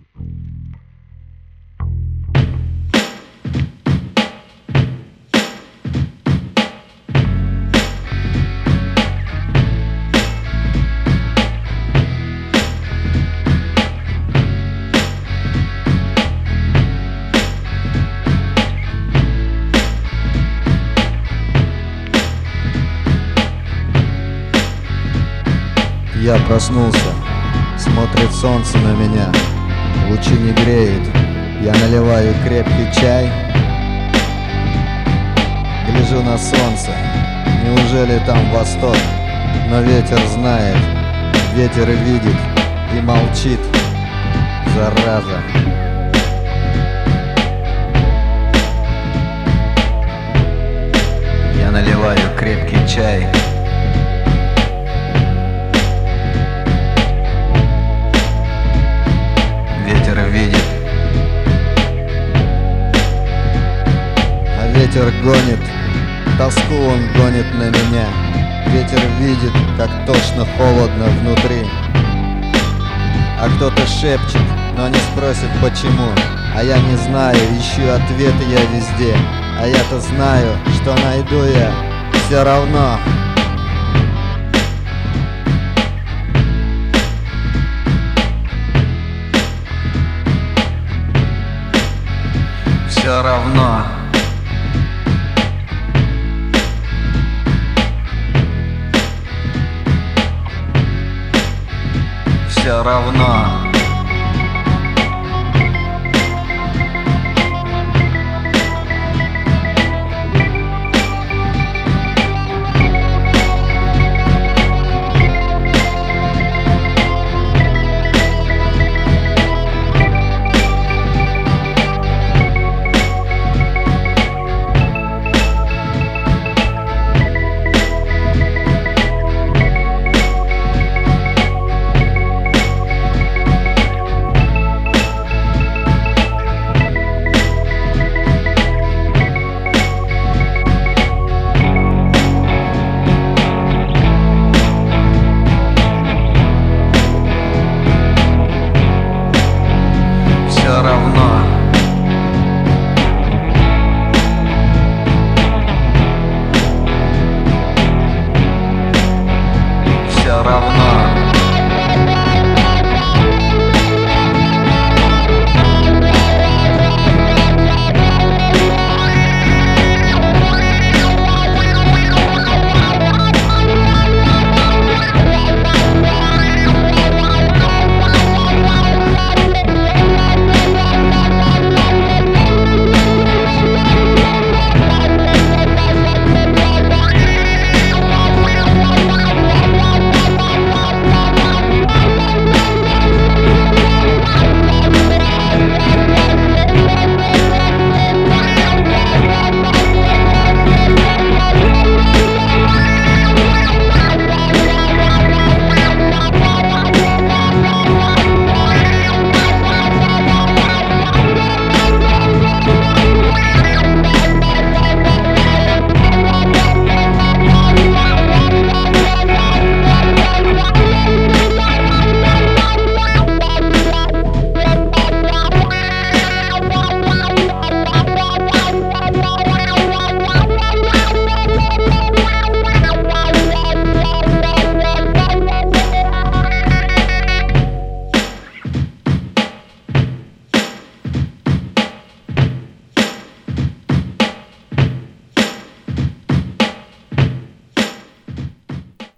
Я проснулся, смотрит солнце на меня, лучи не греет, я наливаю крепкий чай. Гляжу на солнце, неужели там восток? Но ветер знает, ветер и видит, и молчит, зараза. Я наливаю крепкий чай. Ветер видит, а ветер гонит, тоску он гонит на меня. Ветер видит, как тошно холодно внутри. А кто-то шепчет, но не спросит почему. А я не знаю, ищу ответы я везде. А я-то знаю, что найду я все равно. Все равно. Все равно.